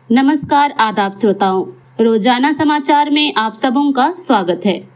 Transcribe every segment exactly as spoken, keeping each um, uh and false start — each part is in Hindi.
नमस्कार आदाब श्रोताओं, रोजाना समाचार में आप सबों का स्वागत है।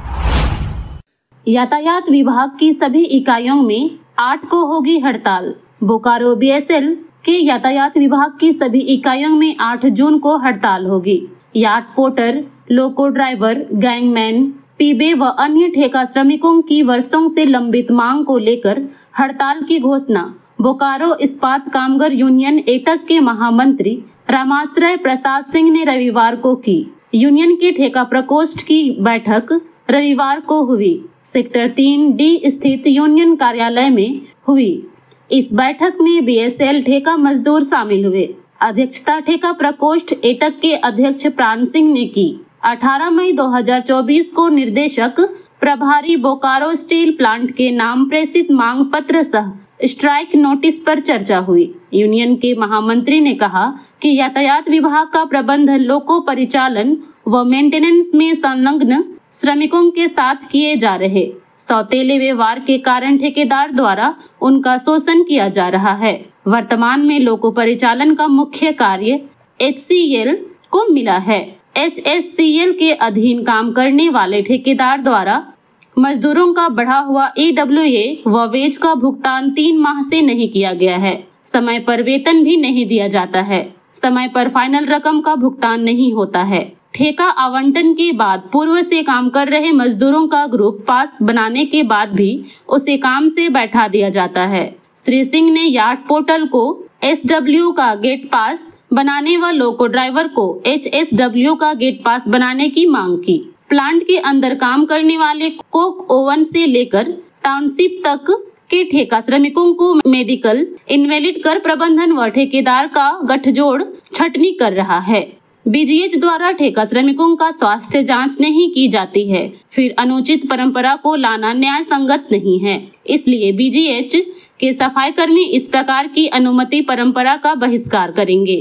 यातायात विभाग की सभी इकाइयों में आठ को होगी हड़ताल। बोकारो बी एस एल के यातायात विभाग की सभी इकाइयों में आठ जून को हड़ताल होगी। Yard porter, loco driver, gangman, पीबे व अन्य ठेका श्रमिकों की वर्षों से लंबित मांग को लेकर हड़ताल की घोषणा बोकारो इस्पात कामगार यूनियन एटक के महामंत्री रामाश्रय प्रसाद सिंह ने रविवार को की। यूनियन के ठेका प्रकोष्ठ की बैठक रविवार को हुई। सेक्टर तीन डी स्थित यूनियन कार्यालय में हुई। इस बैठक में बी एस एल ठेका मजदूर शामिल हुए। अध्यक्षता ठेका प्रकोष्ठ एटक के अध्यक्ष प्राण सिंह ने की। अठारह मई दो हज़ार चौबीस को निर्देशक प्रभारी बोकारो स्टील प्लांट के नाम प्रेषित मांग पत्र सह स्ट्राइक नोटिस पर चर्चा हुई। यूनियन के महामंत्री ने कहा कि यातायात विभाग का प्रबंध लोको परिचालन व मेंटेनेंस में संलग्न श्रमिकों के साथ किए जा रहे सौतेले व्यवहार के कारण ठेकेदार द्वारा उनका शोषण किया जा रहा है। वर्तमान में लोको परिचालन का मुख्य कार्य एच सी एल को मिला है। एच एस सी एल के अधीन काम करने वाले ठेकेदार द्वारा मजदूरों का बढ़ा हुआ ई डब्ल्यू ए व वेज का भुगतान तीन माह से नहीं किया गया है। समय पर वेतन भी नहीं दिया जाता है। समय पर फाइनल रकम का भुगतान नहीं होता है। ठेका आवंटन के बाद पूर्व से काम कर रहे मजदूरों का ग्रुप पास बनाने के बाद भी उसे काम से बैठा दिया जाता है। श्री सिंह ने यार्ड पोर्टल को एस डब्ल्यू का गेट पास बनाने व लोको ड्राइवर को एच एस डब्ल्यू का गेट पास बनाने की मांग की। प्लांट के अंदर काम करने वाले कोक ओवन से लेकर टाउनशिप तक के ठेका श्रमिकों को मेडिकल इनवैलिड कर प्रबंधन व ठेकेदार का गठजोड़ छटनी कर रहा है। बी जी एच द्वारा ठेका श्रमिकों का स्वास्थ्य जांच नहीं की जाती है, फिर अनुचित परंपरा को लाना न्याय संगत नहीं है। इसलिए बी जी एच के सफाई कर्मी इस प्रकार की अनुमति परंपरा का बहिष्कार करेंगे।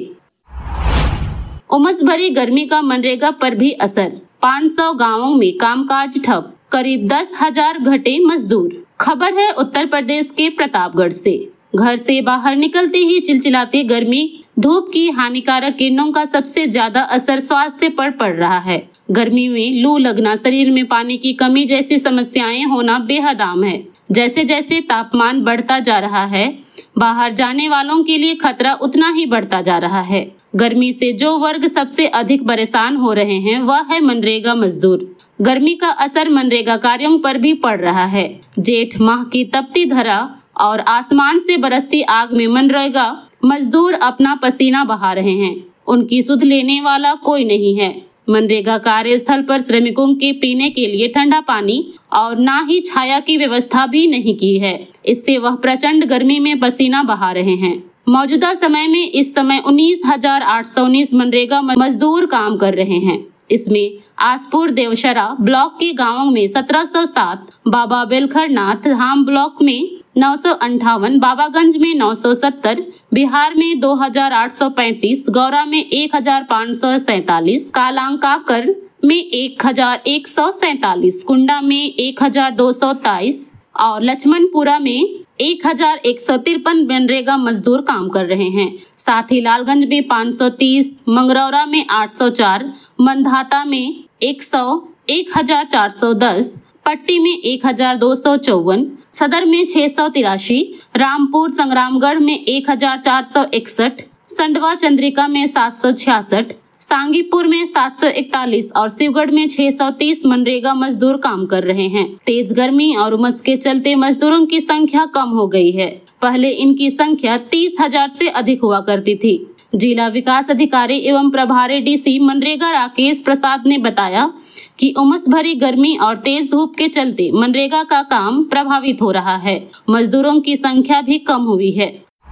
उमस भरी गर्मी का मनरेगा पर भी असर। पाँच सौ गांवों में कामकाज ठप, करीब दस हजार घटे मजदूर। खबर है उत्तर प्रदेश के प्रतापगढ़ से। घर से बाहर निकलते ही चिलचिलाती गर्मी, धूप की हानिकारक किरणों का सबसे ज्यादा असर स्वास्थ्य पर पड़ रहा है। गर्मी में लू लगना, शरीर में पानी की कमी जैसी समस्याएं होना बेहद आम है। जैसे जैसे तापमान बढ़ता जा रहा है, बाहर जाने वालों के लिए खतरा उतना ही बढ़ता जा रहा है। गर्मी से जो वर्ग सबसे अधिक परेशान हो रहे हैं वह है मनरेगा मजदूर। गर्मी का असर मनरेगा कार्यों पर भी पड़ रहा है। जेठ माह की तपती धरा और आसमान से बरसती आग में मनरेगा मजदूर अपना पसीना बहा रहे हैं। उनकी सुध लेने वाला कोई नहीं है। मनरेगा कार्यस्थल पर श्रमिकों के पीने के लिए ठंडा पानी और ना ही छाया की व्यवस्था भी नहीं की है। इससे वह प्रचंड गर्मी में पसीना बहा रहे हैं। मौजूदा समय में इस समय उन्नीस हजार आठ सौ उन्नीस मनरेगा मजदूर काम कर रहे हैं। इसमें आसपुर देवशरा ब्लॉक के गांवों में सत्रह सौ सात, बाबा बेलखरनाथ धाम ब्लॉक में नौ सौ अंठावन, बाबागंज में नौ सौ सत्तर, बिहार में दो हजार आठ सौ पैंतीस, गौरा में एक हजार पाँच सौ सैतालीस, कालांकाकर में एक हजार एक सौ सैतालीस, कुंडा में एक हजार दो सौ तेईस और लक्ष्मणपुरा में एक हजार एक सौ तिरपन मनरेगा मजदूर काम कर रहे हैं। साथ ही लालगंज में पाँच सौ तीस, मंगरौरा में आठ सौ चार, मंधाता में एक सौ, एक हजार चार सौ दस, पट्टी में एक हजार दो सौ चौवन, सदर में छह सौ तिरासी, रामपुर संग्रामगढ़ में एक हजार चार सौ इकसठ, संडवा चंद्रिका में सात सौ छियासठ, सांगीपुर में सात सौ इकतालीस और शिवगढ़ में छह सौ तीस मनरेगा मजदूर काम कर रहे हैं। तेज गर्मी और उमस के चलते मजदूरों की संख्या कम हो गई है। पहले इनकी संख्या तीस हजार से अधिक हुआ करती थी। जिला विकास अधिकारी एवं प्रभारी डी सी मनरेगा राकेश प्रसाद ने बताया कि उमस भरी गर्मी और तेज धूप के चलते मनरेगा का काम प्रभावित हो रहा है। मजदूरों की संख्या भी कम हुई है।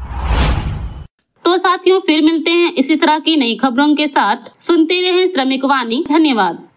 तो साथियों, फिर मिलते हैं इसी तरह की नई खबरों के साथ। सुनते रहें श्रमिक वाणी। धन्यवाद।